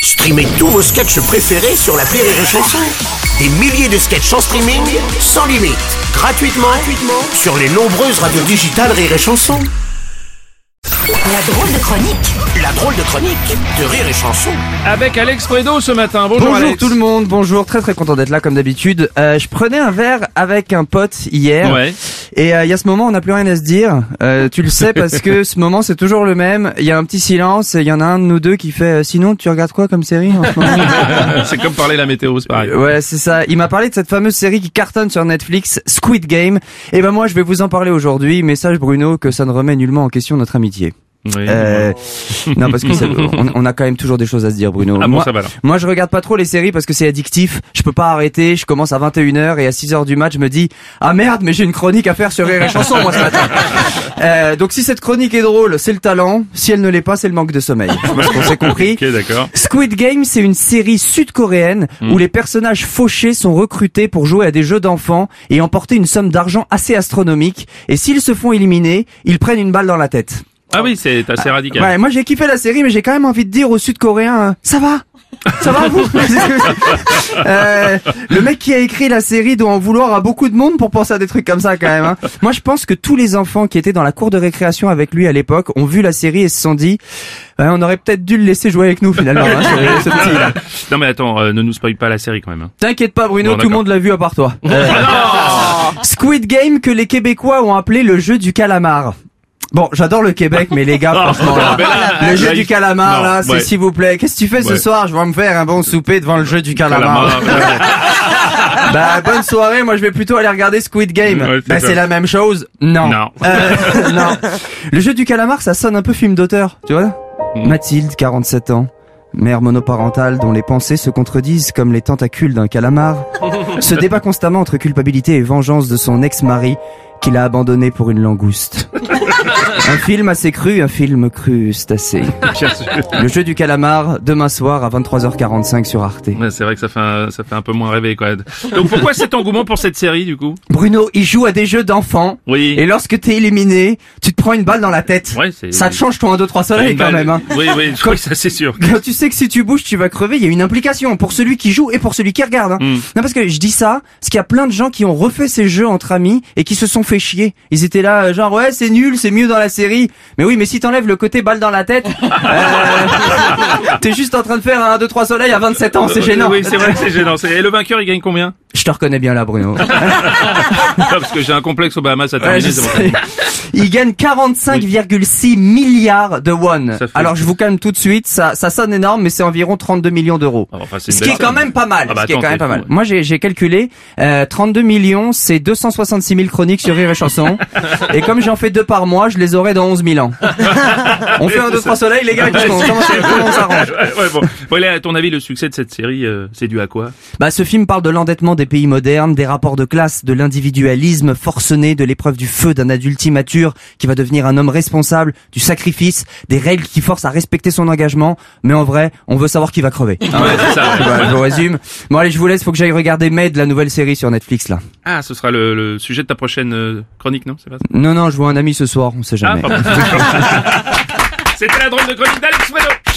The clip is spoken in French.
Streamez tous vos sketchs préférés sur l'appli Rire et Chanson. Des milliers de sketchs en streaming, sans limite, gratuitement sur les nombreuses radios digitales Rire et Chanson. La drôle de chronique. La drôle de chronique de Rire et Chanson. Avec Alex Fredo ce matin. Bonjour Alex. tout le monde, bonjour, très content d'être là comme d'habitude. Je prenais un verre avec un pote hier. Ouais. Et il y a ce moment, on n'a plus rien à se dire. Tu le sais parce que ce moment c'est toujours le même. Il y a un petit silence et il y en a un de nous deux qui fait sinon tu regardes quoi comme série en ce moment? C'est comme parler la météo, c'est pareil. Ouais, c'est ça. Il m'a parlé de cette fameuse série qui cartonne sur Netflix, Squid Game. Et ben moi je vais vous en parler aujourd'hui. Message Bruno que ça ne remet nullement en question notre amitié. Oui. Non parce que on a quand même toujours des choses à se dire Bruno. Ah bon, ça va là. Moi je regarde pas trop les séries parce que c'est addictif, je peux pas arrêter, je commence à 21h et à 6h du mat je me dis ah merde mais j'ai une chronique à faire sur Rire et Chanson moi ce matin. Donc si cette chronique est drôle, c'est le talent, si elle ne l'est pas, c'est le manque de sommeil. Je pense qu'on s'est compris. Ok, d'accord. Squid Game, c'est une série sud-coréenne où les personnages fauchés sont recrutés pour jouer à des jeux d'enfants et emporter une somme d'argent assez astronomique, et s'ils se font éliminer, ils prennent une balle dans la tête. Ah oui, c'est assez radical. Ouais, moi j'ai kiffé la série, mais j'ai quand même envie de dire aux Sud-Coréens, ça va vous Le mec qui a écrit la série doit en vouloir à beaucoup de monde pour penser à des trucs comme ça quand même. Moi je pense que tous les enfants qui étaient dans la cour de récréation avec lui à l'époque ont vu la série et se sont dit on aurait peut-être dû le laisser jouer avec nous finalement, ce petit là. Non mais attends, ne nous spoil pas la série quand même. T'inquiète pas Bruno, Bon, tout le monde l'a vu à part toi. Squid Game que les Québécois ont appelé le jeu du calamar. Bon, j'adore le Québec, mais les gars, franchement, là, le jeu du calamar, là, c'est s'il vous plaît. Qu'est-ce que tu fais ce soir? Je vais me faire un bon souper devant le jeu du calamar. Bah, bonne soirée. Moi, je vais plutôt aller regarder Squid Game. Ouais, c'est la même chose. Non. Non. Le jeu du calamar, ça sonne un peu film d'auteur, tu vois? Mathilde, 47 ans. Mère monoparentale dont les pensées se contredisent comme les tentacules d'un calamar, se débat constamment entre culpabilité et vengeance de son ex-mari qu'il a abandonné pour une langouste. Un film assez cru, un film crustacé. Le jeu du calamar, demain soir à 23h45 sur Arte. Ouais, c'est vrai que ça fait un peu moins rêver quoi. Donc pourquoi cet engouement pour cette série du coup? Bruno, il joue à des jeux d'enfants. Oui. Et lorsque t'es éliminé, tu te prends une balle dans la tête. Ouais, ça te change ton 1, 2, 3 soleil quand même. Hein. Oui, je crois que ça c'est sûr. Quand tu sais que si tu bouges, tu vas crever, il y a une implication pour celui qui joue et pour celui qui regarde. Hein. Non parce que je dis ça, parce qu'il y a plein de gens qui ont refait ces jeux entre amis et qui se sont fait chier. Ils étaient là genre ouais c'est nul, c'est mieux dans la série. Mais oui mais si t'enlèves le côté balle dans la tête, t'es juste en train de faire un 1, 2, 3 soleil à 27 ans, c'est gênant. Oui c'est vrai que c'est gênant. Et le vainqueur il gagne combien? Je te reconnais bien là Bruno. Parce que j'ai un complexe au Bahamas à terminer. Il gagne 45,6 milliards de won. Alors je vous calme tout de suite, ça sonne énorme mais c'est environ 32 millions d'euros. Ce qui est quand même pas mal. Moi j'ai calculé 32 millions c'est 266 000 chroniques sur Rire et Chanson. Et comme j'en fais 2 par mois, je les aurai dans 11 000 ans. On fait 1, 2, 3 soleil les gars, comment on s'arrange? Bon, à ton avis le succès de cette série c'est dû à quoi? Bah ce film parle de l'endettement des pays modernes, des rapports de classe, de l'individualisme forcené, de l'épreuve du feu d'un adulte immature qui va devenir un homme responsable, du sacrifice, des règles qui forcent à respecter son engagement, mais en vrai, on veut savoir qui va crever. Ah ouais, c'est ça. Ouais. Je vous résume. Bon allez, je vous laisse, faut que j'aille regarder Maid, la nouvelle série sur Netflix là. Ah, ce sera le sujet de ta prochaine chronique, non? C'est pas ça? Non, je vois un ami ce soir, on sait jamais. C'était la drôle de chronique d'Alex Fredo.